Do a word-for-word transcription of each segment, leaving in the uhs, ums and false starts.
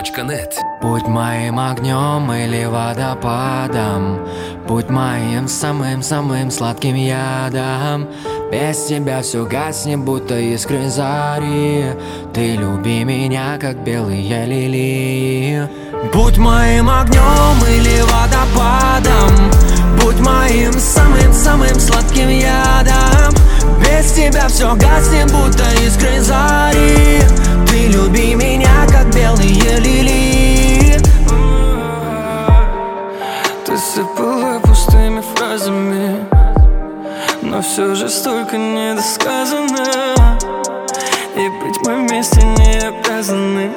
точка нет. Будь моим огнем или водопадом, будь моим самым-самым сладким ядом. Без тебя все гаснет, будто искры зари. Ты люби меня, как белые лилии. Будь моим огнем или водопадом, будь моим самым-самым сладким ядом. Без тебя все гаснет, будто искры зари. Ты люби меня, как белые лилии. Ты сыпала пустыми фразами, но все же столько недосказано, и быть мы вместе не обязаны.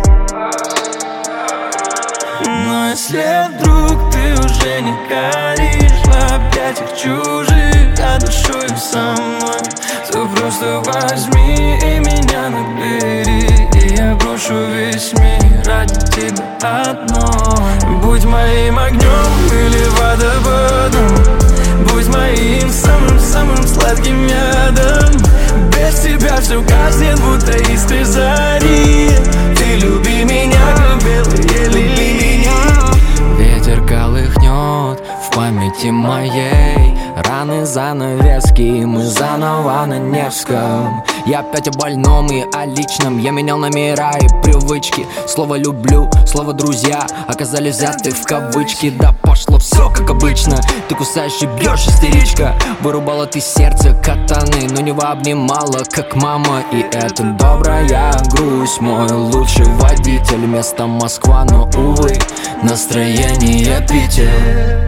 Но если вдруг ты уже не горишь в объятиях чужих, а душою со мной, то просто возьми и меня набери, и я брошу весь мир ради тебя одной. Будь моим огнем или водопадом, будь моим самым-самым сладким ядом. Без тебя все гаснет, будто искры зари. Ты люби меня, как белые лилии. Ветер колыхнет в памяти моей раны, занавески, мы заново на Невском. Я опять о больном и о личном. Я менял номера и привычки. Слово «люблю», слово «друзья» оказались взяты в кавычки. Да пошло все как обычно. Ты кусаешь и бьешь, истеричка. Вырубала ты сердце катаны, но не обнимала, как мама. И это добрая грусть. Мой лучший водитель, место Москва, но, увы, настроение Питер.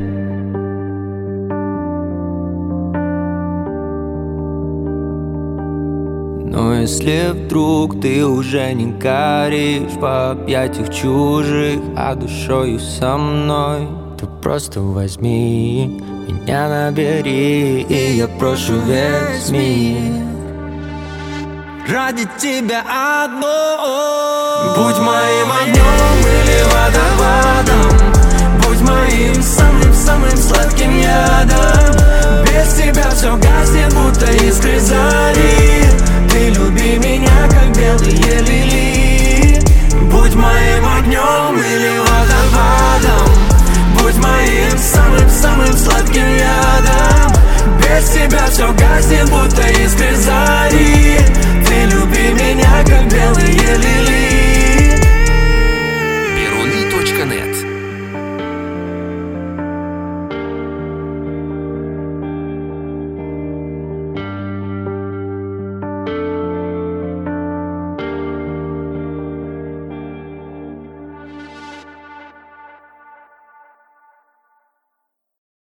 Но если вдруг ты уже не горишь в объятиях чужих, а душою со мной, то просто возьми меня набери, и я прошу весь мир ради тебя одной. Будь моим огнем